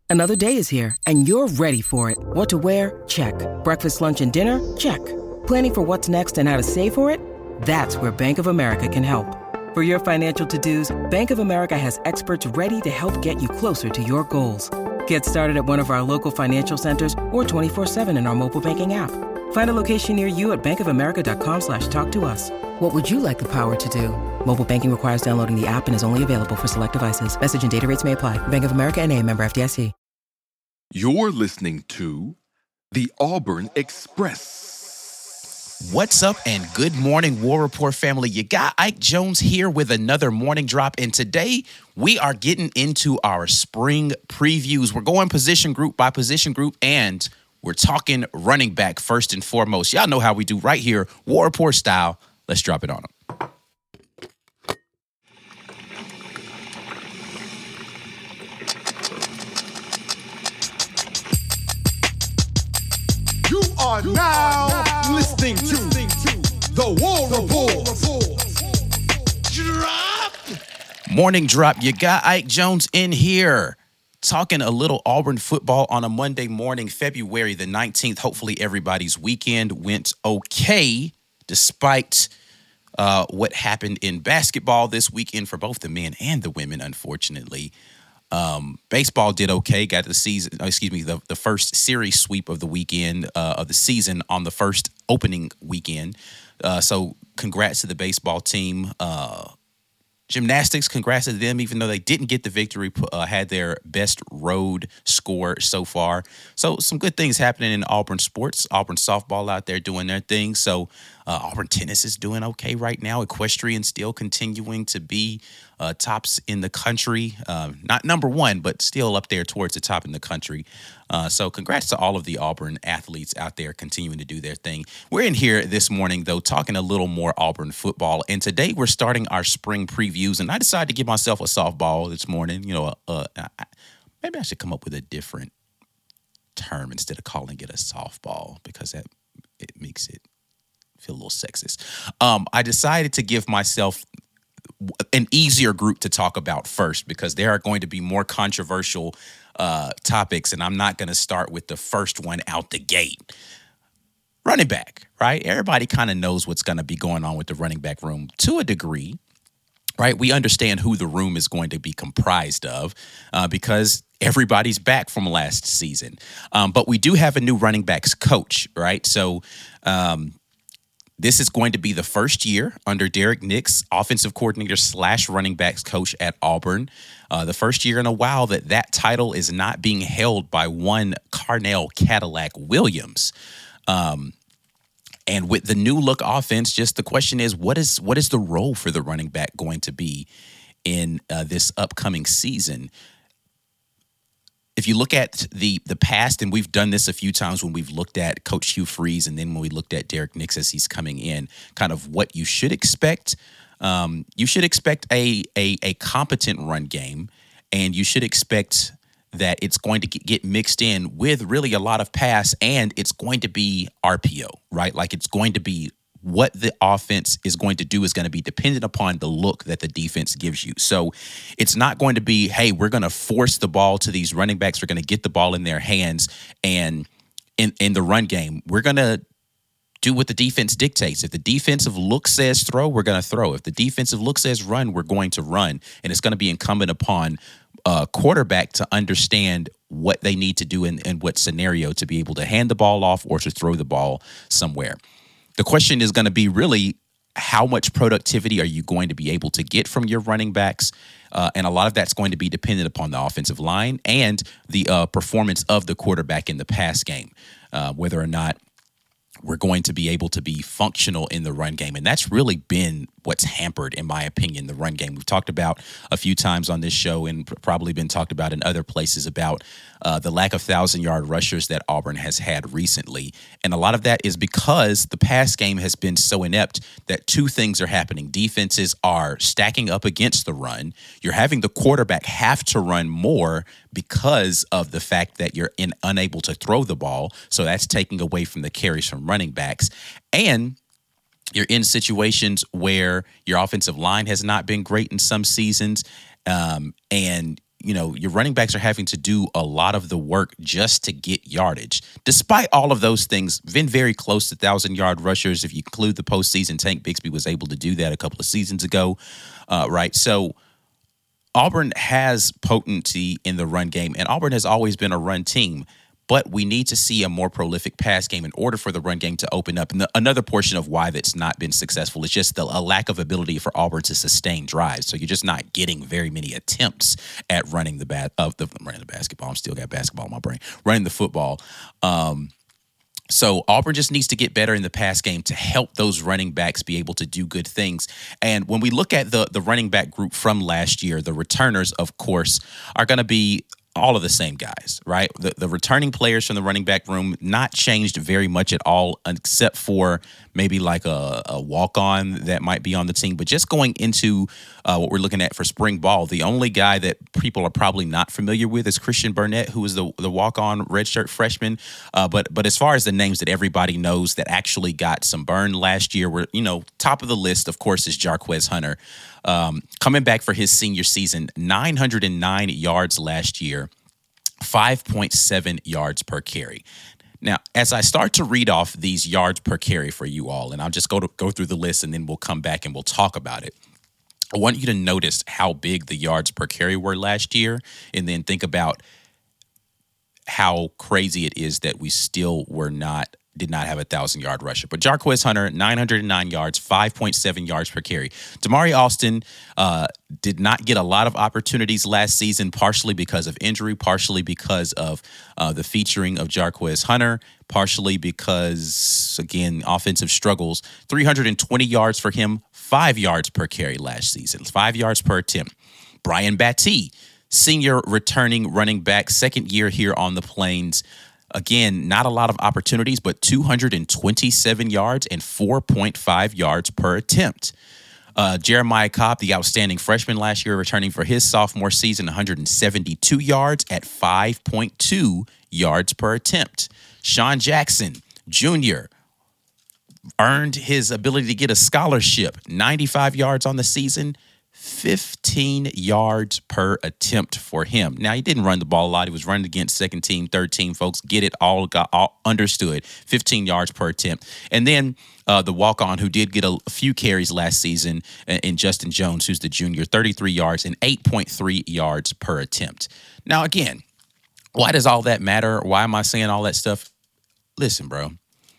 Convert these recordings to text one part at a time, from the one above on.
Another day is here, and you're ready for it. What to wear? Check. Breakfast, lunch, and dinner? Check. Planning for what's next and how to save for it? That's where Bank of America can help. For your financial to-dos, Bank of America has experts ready to help get you closer to your goals. Get started at one of our local financial centers or 24/7 in our mobile banking app. Find a location near you at bankofamerica.com/talktous. What would you like the power to do? Mobile banking requires downloading the app and is only available for select devices. Message and data rates may apply. Bank of America N.A., member FDIC. You're listening to the Auburn Express. What's up and good morning, War Report family. You got Ike Jones here with another morning drop, and today we are getting into our spring previews. We're going position group by position group, and we're talking running back first and foremost. Y'all know how we do right here, War Report style. Let's drop it on them. You are now listening to the War Report. Drop! Morning drop. You got Ike Jones in here talking a little Auburn football on a Monday morning, February the 19th. Hopefully everybody's weekend went okay despite what happened in basketball this weekend for both the men and the women, unfortunately. Baseball did okay, got the first series sweep of the weekend of the season on the first opening weekend. So congrats to the baseball team. Gymnastics, congrats to them, even though they didn't get the victory, had their best road score so far. So some good things happening in Auburn sports. Auburn softball out there doing their thing. So Auburn tennis is doing okay right now. Equestrian still continuing to be tops in the country. Not number one, but still up there towards the top in the country. So congrats to all of the Auburn athletes out there continuing to do their thing. We're in here this morning, though, talking a little more Auburn football. And today we're starting our spring previews. And I decided to give myself a softball this morning. You know, maybe I should come up with a different term instead of calling it a softball, because it makes it feel a little sexist. I decided to give myself an easier group to talk about first, because there are going to be more controversial topics, and I'm not going to start with the first one out the gate. Running back, right? Everybody kind of knows what's going to be going on with the running back room to a degree, right? We understand who the room is going to be comprised of because everybody's back from last season. But we do have a new running backs coach, right? So this is going to be the first year under Derek Nix, offensive coordinator / running backs coach at Auburn. The first year in a while that title is not being held by one Carnell Cadillac Williams. And with the new look offense, just the question is, what is the role for the running back going to be in this upcoming season? If you look at the past, and we've done this a few times when we've looked at Coach Hugh Freeze, and then when we looked at Derek Nix as he's coming in, kind of what you should expect. You should expect a competent run game, and you should expect that it's going to get mixed in with really a lot of pass, and it's going to be RPO, right? Like, it's going to be what the offense is going to do is going to be dependent upon the look that the defense gives you. So it's not going to be, hey, we're going to force the ball to these running backs. We're going to get the ball in their hands. And in the run game, we're going to do what the defense dictates. If the defensive look says throw, we're going to throw. If the defensive look says run, we're going to run. And it's going to be incumbent upon a quarterback to understand what they need to do in what scenario to be able to hand the ball off or to throw the ball somewhere. The question is going to be really, how much productivity are you going to be able to get from your running backs? And a lot of that's going to be dependent upon the offensive line and the performance of the quarterback in the pass game, whether or not we're going to be able to be functional in the run game. And that's really been what's hampered, in my opinion, the run game. We've talked about a few times on this show, and probably been talked about in other places, about the lack of 1,000-yard rushers that Auburn has had recently. And a lot of that is because the pass game has been so inept that two things are happening. Defenses are stacking up against the run. You're having the quarterback have to run more because of the fact that you're unable to throw the ball. So that's taking away from the carries from running backs. And you're in situations where your offensive line has not been great in some seasons, and your running backs are having to do a lot of the work just to get yardage. Despite all of those things, been very close to 1,000-yard rushers. If you include the postseason, Tank Bixby was able to do that a couple of seasons ago, right? So Auburn has potency in the run game, and Auburn has always been a run team. But we need to see a more prolific pass game in order for the run game to open up. And another portion of why that's not been successful is just a lack of ability for Auburn to sustain drives. So you're just not getting very many attempts at running the basketball. I'm still got basketball in my brain. Running the football. So Auburn just needs to get better in the pass game to help those running backs be able to do good things. And when we look at the running back group from last year, the returners, of course, are going to be all of the same guys, right? The returning players from the running back room not changed very much at all, except for maybe like a walk-on that might be on the team. But just going into what we're looking at for spring ball, the only guy that people are probably not familiar with is Christian Burnett, who is the walk-on redshirt freshman. But as far as the names that everybody knows that actually got some burn last year, were top of the list, of course, is Jarquez Hunter. Coming back for his senior season, 909 yards last year, 5.7 yards per carry. Now, as I start to read off these yards per carry for you all, and I'll just go through the list and then we'll come back and we'll talk about it. I want you to notice how big the yards per carry were last year, and then think about how crazy it is that we still did not have a 1,000-yard rusher. But Jarquez Hunter, 909 yards, 5.7 yards per carry. Damari Alston did not get a lot of opportunities last season, partially because of injury, partially because of the featuring of Jarquez Hunter, partially because, again, offensive struggles. 320 yards for him, 5 yards per carry last season, 5 yards per attempt. Brian Battie, senior returning running back, second year here on the Plains. Again, not a lot of opportunities, but 227 yards and 4.5 yards per attempt. Jeremiah Cobb, the outstanding freshman last year, returning for his sophomore season, 172 yards at 5.2 yards per attempt. Sean Jackson, Jr., earned his ability to get a scholarship, 95 yards on the season, 15 yards per attempt for him. Now, he didn't run the ball a lot. He was running against second team, third team folks. Get it all, got all understood. 15 yards per attempt. And then the walk-on who did get a few carries last season in Justin Jones, who's the junior, 33 yards and 8.3 yards per attempt. Now, again, why does all that matter? Why am I saying all that stuff? Listen, bro.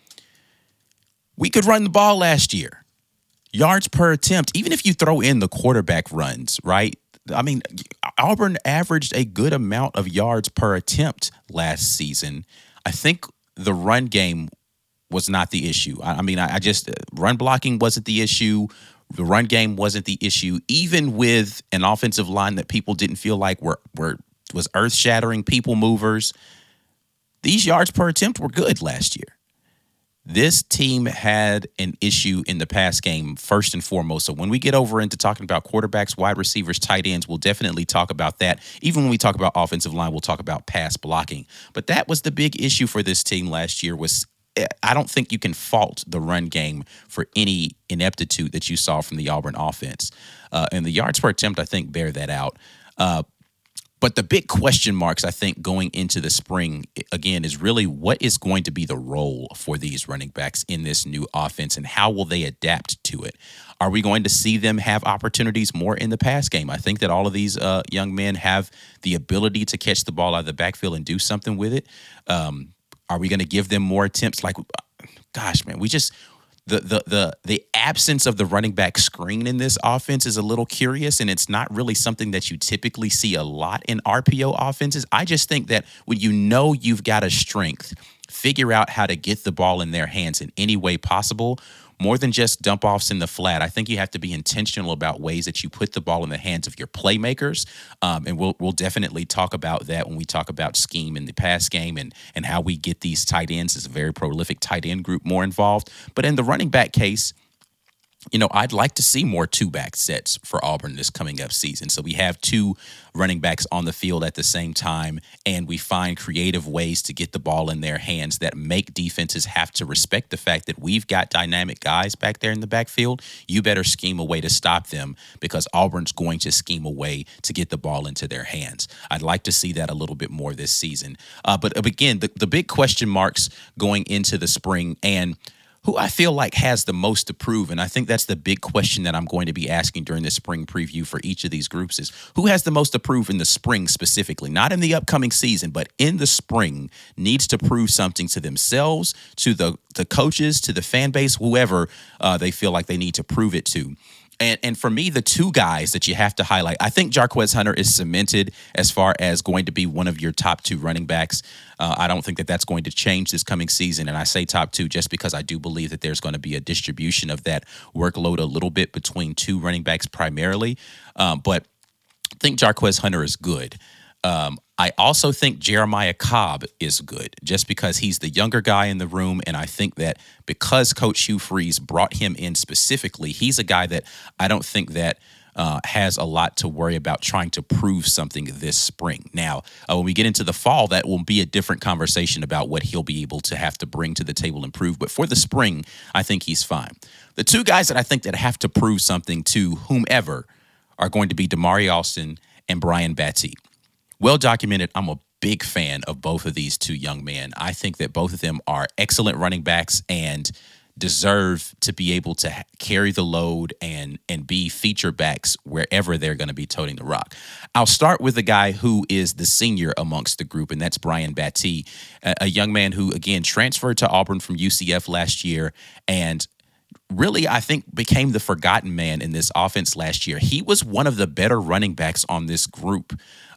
We could run the ball last year. Yards per attempt, even if you throw in the quarterback runs, right? I mean, Auburn averaged a good amount of yards per attempt last season. I think the run game was not the issue. I just run blocking wasn't the issue. The run game wasn't the issue. Even with an offensive line that people didn't feel like was earth-shattering, people movers, these yards per attempt were good last year. This team had an issue in the pass game first and foremost. So when we get over into talking about quarterbacks, wide receivers, tight ends, we'll definitely talk about that. Even when we talk about offensive line, we'll talk about pass blocking. But that was the big issue for this team last year. I don't think you can fault the run game for any ineptitude that you saw from the Auburn offense. And the yards per attempt, I think, bear that out. But the big question marks, I think, going into the spring, again, is really what is going to be the role for these running backs in this new offense and how will they adapt to it? Are we going to see them have opportunities more in the pass game? I think that all of these young men have the ability to catch the ball out of the backfield and do something with it. Are we going to give them more attempts? Gosh, man, we just... The absence of the running back screen in this offense is a little curious, and it's not really something that you typically see a lot in RPO offenses. I just think that when you've got a strength, figure out how to get the ball in their hands in any way possible, more than just dump offs in the flat. I think you have to be intentional about ways that you put the ball in the hands of your playmakers. And we'll definitely talk about that when we talk about scheme in the pass game and how we get these tight ends as a very prolific tight end group more involved. But in the running back case, I'd like to see more two-back sets for Auburn this coming up season. So we have two running backs on the field at the same time, and we find creative ways to get the ball in their hands that make defenses have to respect the fact that we've got dynamic guys back there in the backfield. You better scheme a way to stop them because Auburn's going to scheme a way to get the ball into their hands. I'd like to see that a little bit more this season. But again, the big question marks going into the spring and who I feel like has the most to prove, and I think that's the big question that I'm going to be asking during the spring preview for each of these groups is who has the most to prove in the spring specifically, not in the upcoming season, but in the spring needs to prove something to themselves, to the coaches, to the fan base, whoever they feel like they need to prove it to. And for me, the two guys that you have to highlight, I think Jarquez Hunter is cemented as far as going to be one of your top two running backs. I don't think that that's going to change this coming season. And I say top two just because I do believe that there's going to be a distribution of that workload a little bit between two running backs primarily. But I think Jarquez Hunter is good. I also think Jeremiah Cobb is good just because he's the younger guy in the room. And I think that because Coach Hugh Freeze brought him in specifically, he's a guy that I don't think that has a lot to worry about trying to prove something this spring. Now, when we get into the fall, that will be a different conversation about what he'll be able to have to bring to the table and prove. But for the spring, I think he's fine. The two guys that I think that have to prove something to whomever are going to be Damari Alston and Brian Battie. Well documented. I'm a big fan of both of these two young men. I think that both of them are excellent running backs and deserve to be able to carry the load and be feature backs wherever they're going to be toting the rock. I'll start with the guy who is the senior amongst the group, and that's Brian Battie, a young man who, again, transferred to Auburn from UCF last year and really, I think, became the forgotten man in this offense last year. He was one of the better running backs on this group.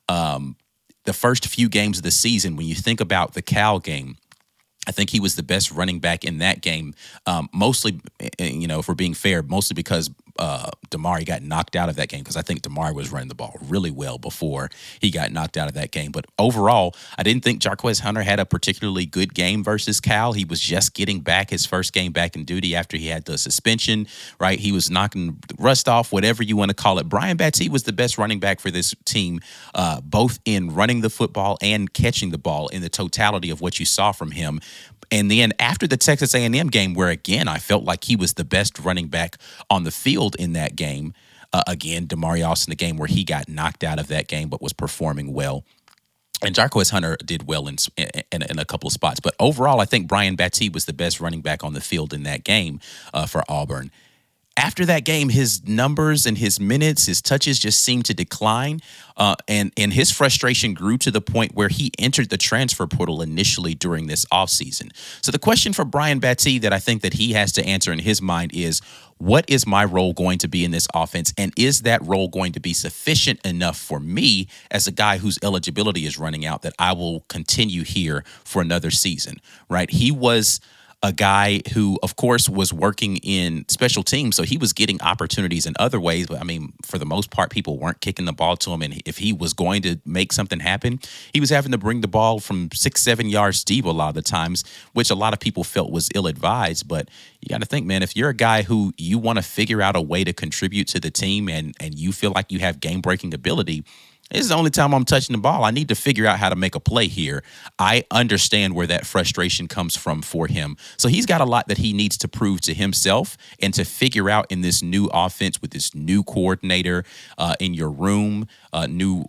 The first few games of the season, when you think about the Cal game, I think he was the best running back in that game, mostly, if we're being fair, mostly because Damari got knocked out of that game because I think Damari was running the ball really well before he got knocked out of that game. But overall, I didn't think Jarquez Hunter had a particularly good game versus Cal. He was just getting back his first game back in duty after he had the suspension, right? He was knocking the rust off, whatever you want to call it. Brian Battie was the best running back for this team, both in running the football and catching the ball in the totality of what you saw from him. And then after the Texas A&M game, where, again, I felt like he was the best running back on the field in that game, again, Damari Alston, the game where he got knocked out of that game but was performing well. And Jarquez Hunter did well in a couple of spots. But overall, I think Brian Battie was the best running back on the field in that game for Auburn. After that game, his numbers and his minutes, his touches just seemed to decline. And his frustration grew to the point where he entered the transfer portal initially during this offseason. So the question for Brian Battie that I think that he has to answer in his mind is, what is my role going to be in this offense? And is that role going to be sufficient enough for me as a guy whose eligibility is running out that I will continue here for another season, right? He was a guy who, of course, was working in special teams, so he was getting opportunities in other ways. But, I mean, for the most part, people weren't kicking the ball to him. And if he was going to make something happen, he was having to bring the ball from 6-7 yards deep a lot of the times, which a lot of people felt was ill-advised. But you got to think, man, if you're a guy who you want to figure out a way to contribute to the team and you feel like you have game-breaking ability, this is the only time I'm touching the ball. I need to figure out how to make a play here. I understand where that frustration comes from for him. So he's got a lot that he needs to prove to himself and to figure out in this new offense with this new coordinator in your room, new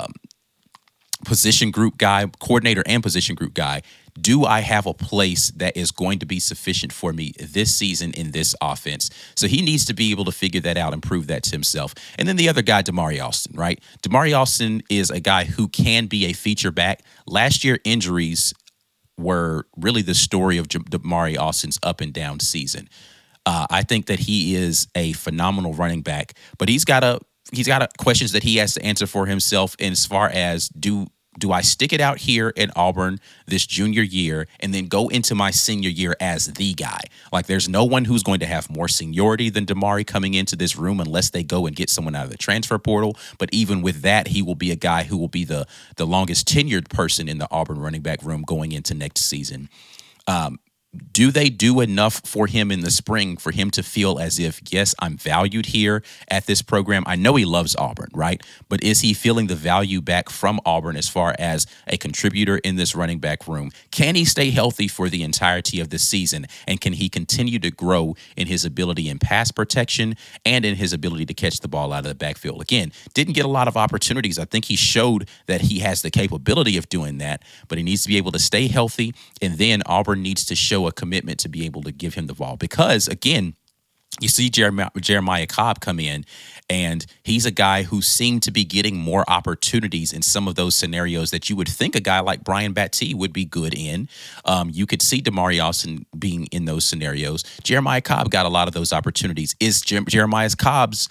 position group guy, coordinator and position group guy. Do I have a place that is going to be sufficient for me this season in this offense? So he needs to be able to figure that out and prove that to himself. And then the other guy, Damari Alston, right? Damari Alston is a guy who can be a feature back. Last year, injuries were really the story of Damari Alston's up and down season. I think that he is a phenomenal running back, but he's got questions that he has to answer for himself as far as do I stick it out here in Auburn this junior year and then go into my senior year as the guy? Like, there's no one who's going to have more seniority than Damari coming into this room unless they go and get someone out of the transfer portal. But even with that, he will be a guy who will be the longest tenured person in the Auburn running back room going into next season. do they do enough for him in the spring for him to feel as if, yes, I'm valued here at this program? I know he loves Auburn, right? But is he feeling the value back from Auburn as far as a contributor in this running back room? Can he stay healthy for the entirety of the season? And can he continue to grow in his ability in pass protection and in his ability to catch the ball out of the backfield? Again, didn't get a lot of opportunities. I think he showed that he has the capability of doing that, but he needs to be able to stay healthy. And then Auburn needs to show a commitment to be able to give him the ball, because again, you see Jeremiah Cobb come in, and he's a guy who seemed to be getting more opportunities in some of those scenarios that you would think a guy like Brian Battie would be good in. You could see Damari Austin being in those scenarios. Jeremiah Cobb got a lot of those opportunities. Is Jeremiah Cobb's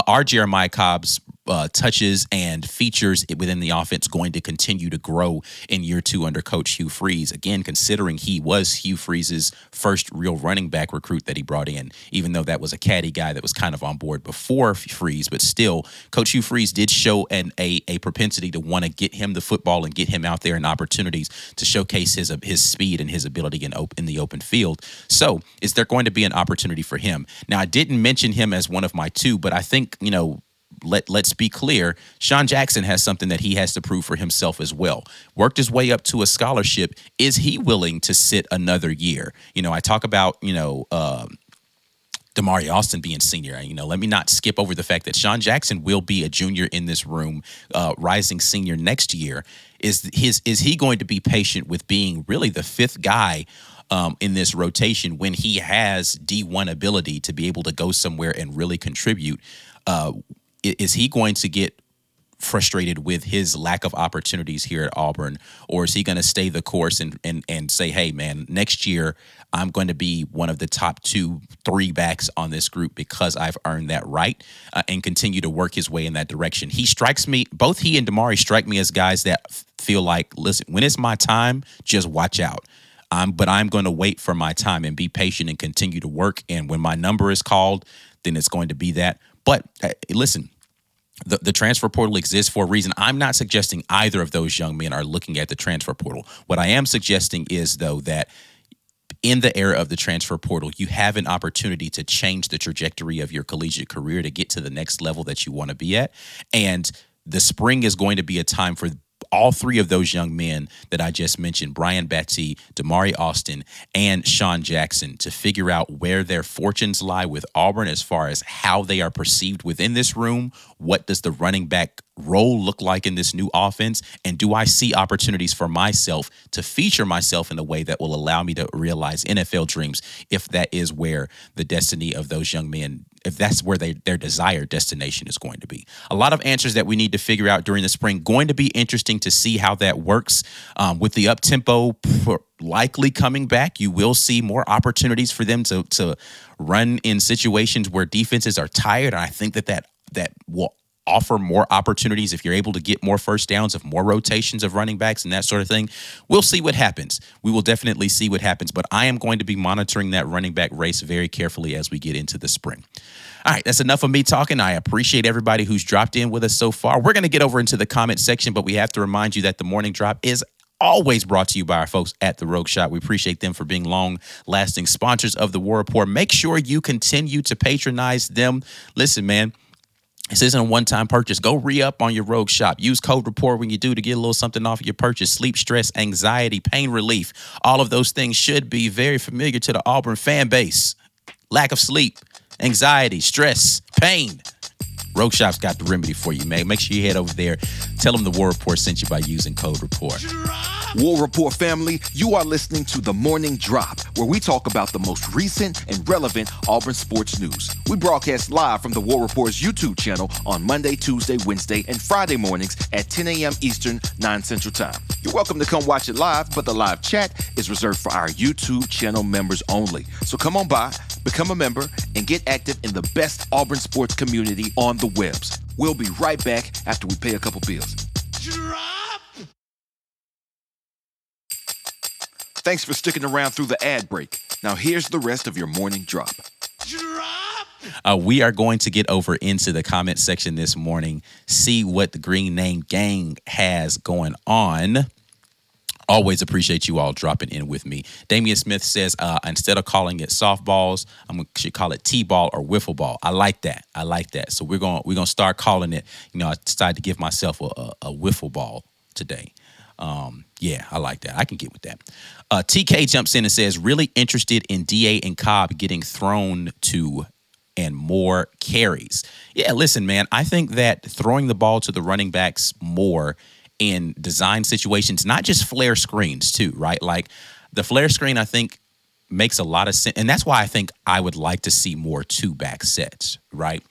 touches and features within the offense going to continue to grow in year 2 under Coach Hugh Freeze? Again, considering he was Hugh Freeze's first real running back recruit that he brought in, even though that was a caddy guy that was kind of on board before Freeze, but still, Coach Hugh Freeze did show a propensity to want to get him the football and get him out there in opportunities to showcase his speed and his ability in the open field. So, is there going to be an opportunity for him? Now, I didn't mention him as one of my 2, but I think, let's be clear, Sean Jackson has something that he has to prove for himself as well. Worked his way up to a scholarship. Is he willing to sit another year? I talk about, Damari Austin being senior. Let me not skip over the fact that Sean Jackson will be a junior in this room, rising senior next year. Is he going to be patient with being really the 5th guy in this rotation when he has D1 ability to be able to go somewhere and really contribute? Is he going to get frustrated with his lack of opportunities here at Auburn, or is he going to stay the course and say, hey, man, next year I'm going to be one of the top 2-3 backs on this group because I've earned that right, and continue to work his way in that direction? Both he and Damari strike me as guys that feel like, listen, when it's my time, just watch out. But I'm going to wait for my time and be patient and continue to work. And when my number is called, then it's going to be that. But listen, the transfer portal exists for a reason. I'm not suggesting either of those young men are looking at the transfer portal. What I am suggesting is, though, that in the era of the transfer portal, you have an opportunity to change the trajectory of your collegiate career to get to the next level that you want to be at. And the spring is going to be a time for all 3 of those young men that I just mentioned, Brian Battie, Damari Austin, and Sean Jackson, to figure out where their fortunes lie with Auburn as far as how they are perceived within this room. What does the running back role look like in this new offense? And do I see opportunities for myself to feature myself in a way that will allow me to realize NFL dreams, if that is where the destiny of those young men, if that's where their desired destination is going to be? A lot of answers that we need to figure out during the spring. Going to be interesting to see how that works. With the up-tempo likely coming back, you will see more opportunities for them to run in situations where defenses are tired. And I think that will offer more opportunities if you're able to get more first downs, of more rotations of running backs and that sort of thing. We'll see what happens. We will definitely see what happens, but I am going to be monitoring that running back race very carefully as we get into the spring. All right, that's enough of me talking. I appreciate everybody who's dropped in with us so far. We're going to get over into the comment section, but we have to remind you that the morning drop is always brought to you by our folks at The Rogue Shop. We appreciate them for being long-lasting sponsors of the War Report. Make sure you continue to patronize them. Listen, man, this isn't a one-time purchase. Go re-up on your Rogue Shop. Use code REPORT when you do to get a little something off of your purchase. Sleep, stress, anxiety, pain relief. All of those things should be very familiar to the Auburn fan base. Lack of sleep, anxiety, stress, pain. Rogue Shop's got the remedy for you, man. Make sure you head over there. Tell them the War Report sent you by using code REPORT. War Report family, you are listening to The Morning Drop, where we talk about the most recent and relevant Auburn sports news. We broadcast live from the War Report's YouTube channel on Monday, Tuesday, Wednesday, and Friday mornings at 10 a.m. Eastern, 9 Central Time. You're welcome to come watch it live, but the live chat is reserved for our YouTube channel members only. So come on by, become a member, and get active in the best Auburn sports community on the webs. We'll be right back after we pay a couple bills. Thanks for sticking around through the ad break. Now here's the rest of your morning drop. We are going to get over into the comment section this morning, see what the Green Name Gang has going on Always appreciate you all dropping in with me. Damian Smith says, instead of calling it softballs, should call it T-ball or wiffle ball. I like that. So we're gonna start calling it. I decided to give myself a wiffle ball today. Yeah, I like that. I can get with that. TK jumps in and says, really interested in DA and Cobb getting thrown to and more carries. Yeah, listen, man, I think that throwing the ball to the running backs more in design situations, not just flare screens too, right? Like the flare screen, I think makes a lot of sense. And that's why I think I would like to see more 2-back sets, right?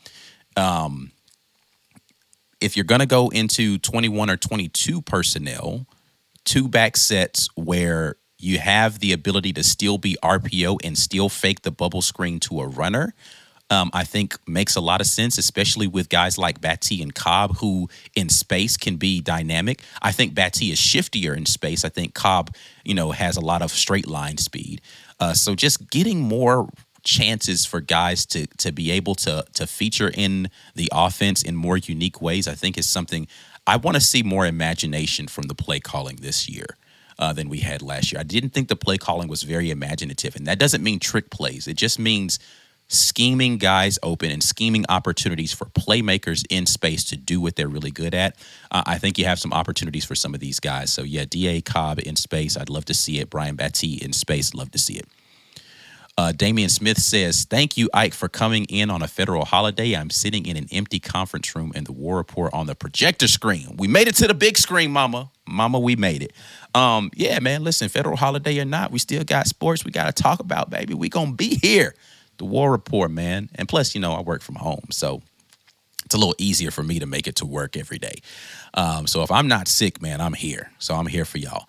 If you're going to go into 21 or 22 personnel, 2-back sets where you have the ability to still be RPO and still fake the bubble screen to a runner, I think makes a lot of sense, especially with guys like Battie and Cobb, who in space can be dynamic. I think Battie is shiftier in space. I think Cobb, has a lot of straight line speed. So just getting more chances for guys to be able to feature in the offense in more unique ways, I think is something I want to see more imagination from the play calling this year than we had last year. I didn't think the play calling was very imaginative, and that doesn't mean trick plays. It just means scheming guys open and scheming opportunities for playmakers in space to do what they're really good at. I think you have some opportunities for some of these guys. So, yeah, D.A. Cobb in space, I'd love to see it. Brian Battie in space, love to see it. Damian Smith says, thank you, Ike, for coming in on a federal holiday. I'm sitting in an empty conference room and the War Report on the projector screen. We made it to the big screen, mama. Mama, we made it. Yeah, man, listen, federal holiday or not, we still got sports we got to talk about, baby. We going to be here. The War Report, man. And plus, I work from home, so it's a little easier for me to make it to work every day. So if I'm not sick, man, I'm here. So I'm here for y'all.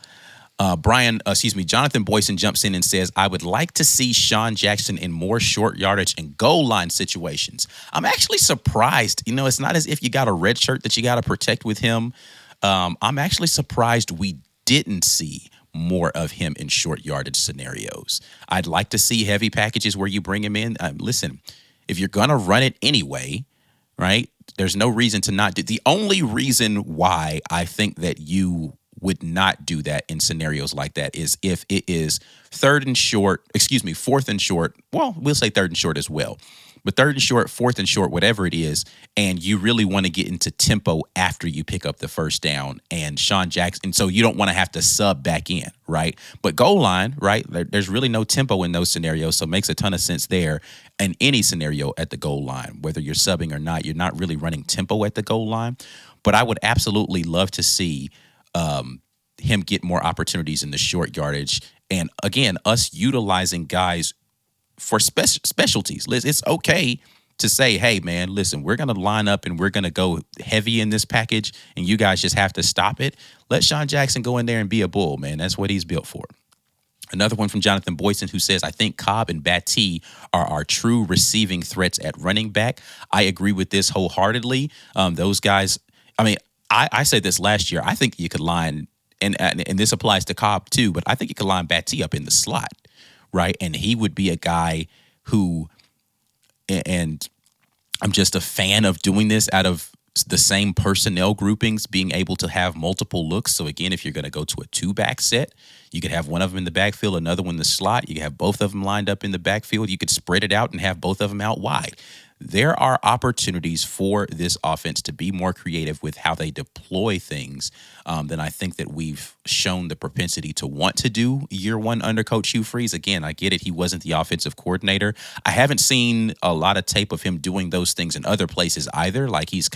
Jonathan Boyson jumps in and says, I would like to see Sean Jackson in more short yardage and goal line situations. I'm actually surprised. It's not as if you got a red shirt that you got to protect with him. I'm actually surprised we didn't see more of him in short yardage scenarios. I'd like to see heavy packages where you bring him in. Listen, if you're going to run it anyway, right, there's no reason to not do. The only reason why I think that you would not do that in scenarios like that is if it is fourth and short. Well, we'll say third and short as well. But third and short, fourth and short, whatever it is, and you really want to get into tempo after you pick up the first down, and Sean Jackson, so you don't want to have to sub back in, right? But goal line, right, there's really no tempo in those scenarios, so it makes a ton of sense there. In any scenario at the goal line, whether you're subbing or not, you're not really running tempo at the goal line. But I would absolutely love to see him get more opportunities in the short yardage. And again, us utilizing guys for specialties. It's okay to say, hey, man, listen, we're going to line up and we're going to go heavy in this package and you guys just have to stop it. Let Sean Jackson go in there and be a bull, man. That's what he's built for. Another one from Jonathan Boyson who says, I think Cobb and Battie are our true receiving threats at running back. I agree with this wholeheartedly. Those guys, I said this last year. I think you could line, and this applies to Cobb too, but I think you could line Battie up in the slot. Right. And he would be a guy who, and I'm just a fan of doing this out of the same personnel groupings, being able to have multiple looks. So again, if you're going to go to a 2-back set, you could have one of them in the backfield, another one in the slot. You could have both of them lined up in the backfield. You could spread it out and have both of them out wide. There are opportunities for this offense to be more creative with how they deploy things than I think that we've shown the propensity to want to do year one under Coach Hugh Freeze. Again, I get it. He wasn't the offensive coordinator. I haven't seen a lot of tape of him doing those things in other places either. Like he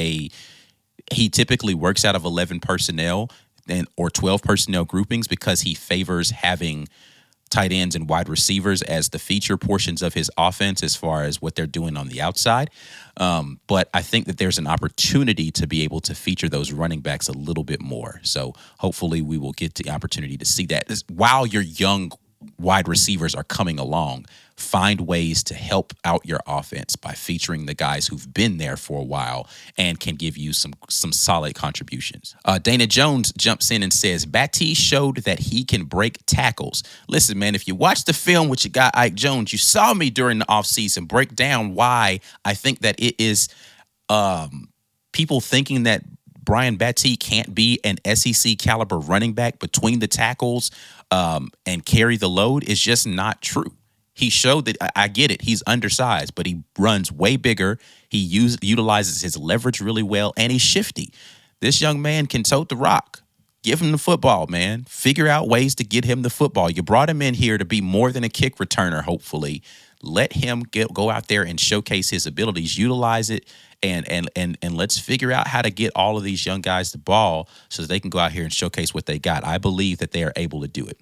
typically works out of 11 personnel or 12 personnel groupings because he favors having tight ends and wide receivers as the feature portions of his offense as far as what they're doing on the outside. But I think that there's an opportunity to be able to feature those running backs a little bit more. So hopefully we will get the opportunity to see that. While your young wide receivers are coming along, find ways to help out your offense by featuring the guys who've been there for a while and can give you some solid contributions. Dana Jones jumps in and says, Battie showed that he can break tackles. Listen, man, if you watch the film with your guy Ike Jones, you saw me during the offseason break down why I think that it is people thinking that Brian Battie can't be an SEC caliber running back between the tackles and carry the load is just not true. He showed that, I get it, he's undersized, but he runs way bigger. He utilizes his leverage really well, and he's shifty. This young man can tote the rock. Give him the football, man. Figure out ways to get him the football. You brought him in here to be more than a kick returner, hopefully. Let him go out there and showcase his abilities, utilize it, and let's figure out how to get all of these young guys the ball so that they can go out here and showcase what they got. I believe that they are able to do it.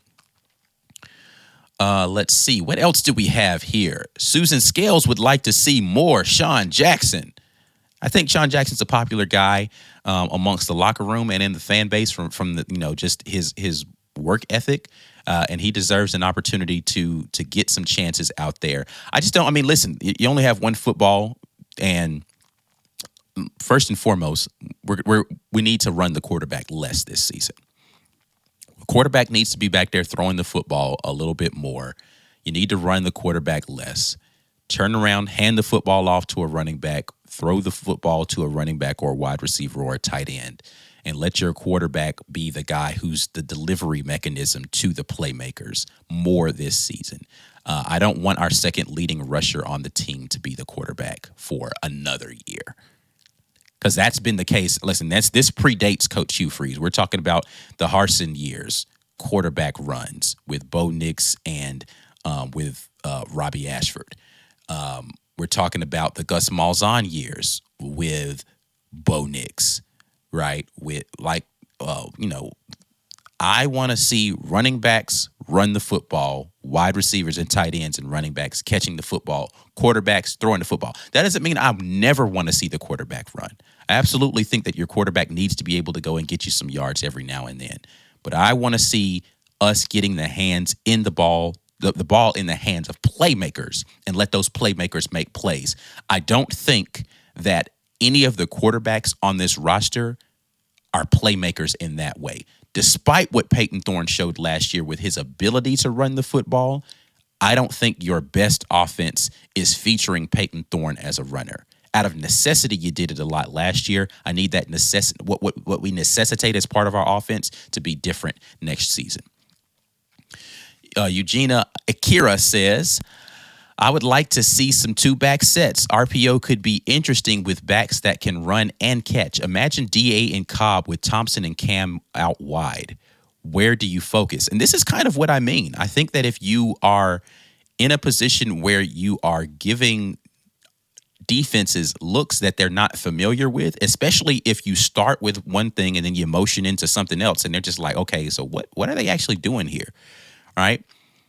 Let's see. What else do we have here? Susan Scales would like to see more Sean Jackson. I think Sean Jackson's a popular guy amongst the locker room and in the fan base from the, just his work ethic. And he deserves an opportunity to get some chances out there. I just don't. I mean, listen, you only have one football, and first and foremost, we need to run the quarterback less this season. Quarterback needs to be back there throwing the football a little bit more. You need to run the quarterback less. Turn around, hand the football off to a running back, throw the football to a running back or a wide receiver or a tight end, and let your quarterback be the guy who's the delivery mechanism to the playmakers more this season. I don't want our second leading rusher on the team to be the quarterback for another year. Because that's been the case. Listen, this predates Coach Hugh Freeze. We're talking about the Harsin years, quarterback runs with Bo Nix and with Robbie Ashford. We're talking about the Gus Malzahn years with Bo Nix, right? With I want to see running backs run the football, wide receivers and tight ends and running backs catching the football, quarterbacks throwing the football. That doesn't mean I never want to see the quarterback run. I absolutely think that your quarterback needs to be able to go and get you some yards every now and then. But I want to see us getting the hands in the ball, the ball in the hands of playmakers, and let those playmakers make plays. I don't think that any of the quarterbacks on this roster are playmakers in that way. Despite what Peyton Thorne showed last year with his ability to run the football, I don't think your best offense is featuring Peyton Thorne as a runner. Out of necessity, you did it a lot last year. I need that what we necessitate as part of our offense to be different next season. Eugenia Akira says, I would like to see some two-back sets. RPO could be interesting with backs that can run and catch. Imagine DA and Cobb with Thompson and Cam out wide. Where do you focus? And this is kind of what I mean. I think that if you are in a position where you are giving defenses looks that they're not familiar with, especially if you start with one thing and then you motion into something else and they're just like, okay, so what are they actually doing here? All right.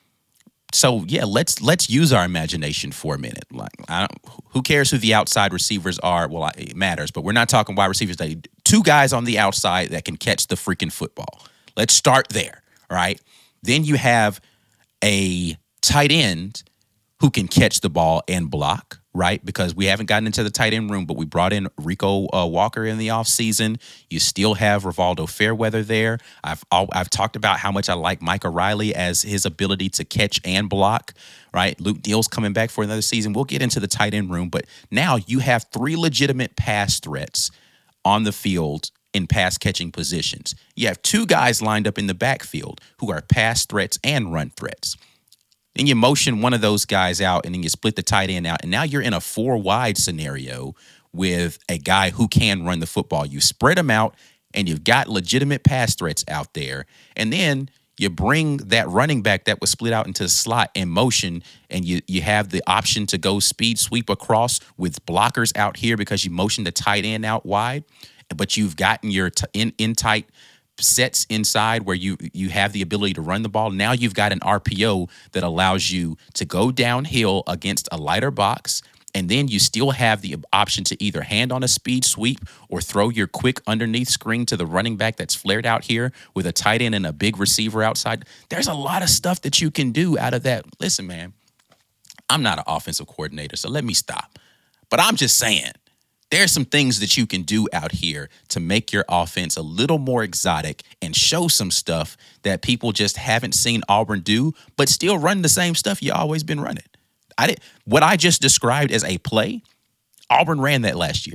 So yeah, let's use our imagination for a minute. Like, who cares who the outside receivers are? Well, it matters, but we're not talking wide receivers. Two guys on the outside that can catch the freaking football. Let's start there, all right? Then you have a tight end who can catch the ball and block, right? Because we haven't gotten into the tight end room, but we brought in Rico Walker in the offseason. You still have Rivaldo Fairweather there. I've talked about how much I like Mike O'Reilly as his ability to catch and block, right? Luke Neal's coming back for another season. We'll get into the tight end room, but now you have three legitimate pass threats on the field in pass catching positions. You have two guys lined up in the backfield who are pass threats and run threats. Then you motion one of those guys out, and then you split the tight end out. And now you're in a 4-wide scenario with a guy who can run the football. You spread them out, and you've got legitimate pass threats out there. And then you bring that running back that was split out into the slot in motion, and you have the option to go speed sweep across with blockers out here because you motioned the tight end out wide. But you've gotten your in tight sets inside where you have the ability to run the ball. Now you've got an RPO that allows you to go downhill against a lighter box, and then you still have the option to either hand on a speed sweep or throw your quick underneath screen to the running back that's flared out here with a tight end and a big receiver outside. There's a lot of stuff that you can do out of that. Listen, man, I'm not an offensive coordinator, so let me stop. But I'm just saying, there's some things that you can do out here to make your offense a little more exotic and show some stuff that people just haven't seen Auburn do, but still run the same stuff you always been running. What I just described as a play, Auburn ran that last year.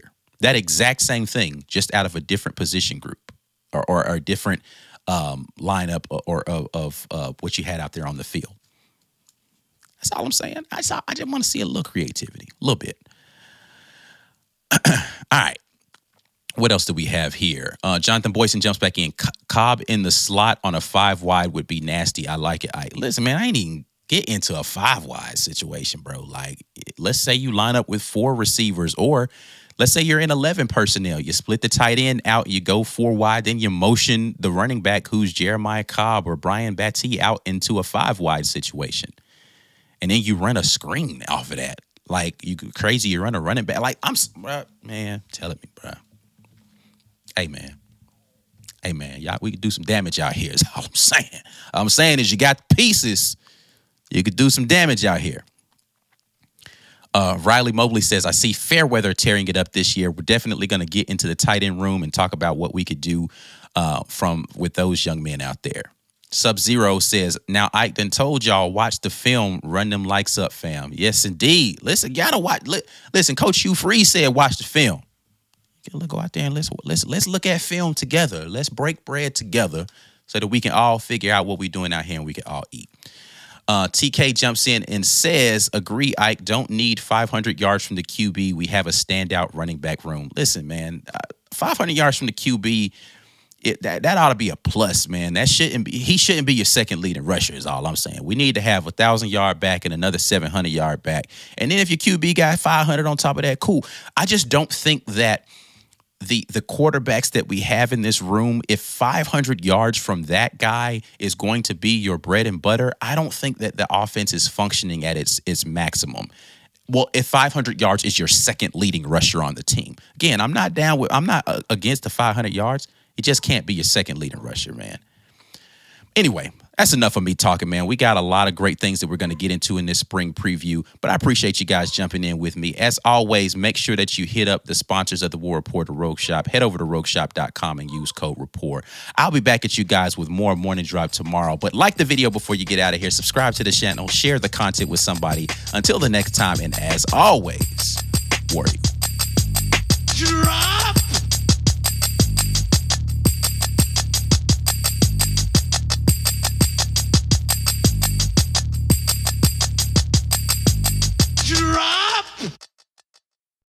That exact same thing, just out of a different position group or a different lineup or of what you had out there on the field. That's all I'm saying. I just want to see a little creativity, a little bit. All right. What else do we have here? Jonathan Boyson jumps back in. Cobb in the slot on a 5-wide would be nasty. I like it. Listen, man, I ain't even get into a 5-wide situation, bro. Like, let's say you line up with 4 receivers, or let's say you're in 11 personnel. You split the tight end out, you go 4 wide, then you motion the running back who's Jeremiah Cobb or Brian Battie out into a 5-wide situation. And then you run a screen off of that. Like, you crazy, you run a running back. Like, man, tell it me, bro. Hey, man, y'all, we could do some damage out here is all I'm saying. All I'm saying is you got pieces. You could do some damage out here. Riley Mobley says, I see Fairweather tearing it up this year. We're definitely going to get into the tight end room and talk about what we could do with those young men out there. Sub-Zero says, now Ike done told y'all, watch the film, run them likes up, fam. Yes, indeed. Listen, gotta watch. Listen, Coach Hugh Freeze said, watch the film. Go out there and let's look at film together. Let's break bread together so that we can all figure out what we're doing out here and we can all eat. TK jumps in and says, agree, Ike, don't need 500 yards from the QB. We have a standout running back room. Listen, man, 500 yards from the QB, that ought to be a plus, man. He shouldn't be your second leading rusher is all I'm saying. We need to have a 1,000-yard back and another 700-yard back. And then if your QB got 500 on top of that, cool. I just don't think that the quarterbacks that we have in this room, if 500 yards from that guy is going to be your bread and butter, I don't think that the offense is functioning at its maximum. Well, if 500 yards is your second leading rusher on the team. Again, I'm not against the 500 yards. It just can't be your second leading rusher, man. Anyway, that's enough of me talking, man. We got a lot of great things that we're going to get into in this spring preview, but I appreciate you guys jumping in with me. As always, make sure that you hit up the sponsors of the War Report, the Rogue Shop. Head over to rogueshop.com and use code REPORT. I'll be back at you guys with more Morning Drive tomorrow, but like the video before you get out of here, subscribe to the channel, share the content with somebody. Until the next time, and as always, War Eagle. Drop! Drop!